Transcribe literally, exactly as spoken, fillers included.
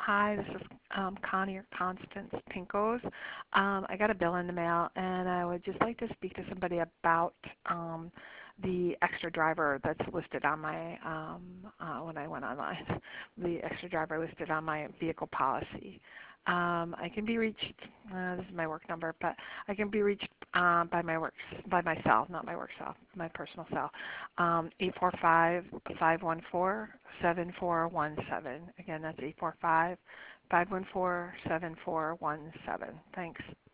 Hi, this is um, Connie or Constance Pinkos. Um, I got a bill in the mail, and I would just like to speak to somebody about um, the extra driver that's listed on my, um, uh, when I went online, the extra driver listed on my vehicle policy. Um, I can be reached, uh, this is my work number, but I can be reached uh, by my work, by my cell, not my work cell, my personal cell, um, eight four five, five one four, seven four one seven. Again, that's eight four five, five one four, seven four one seven. Thanks.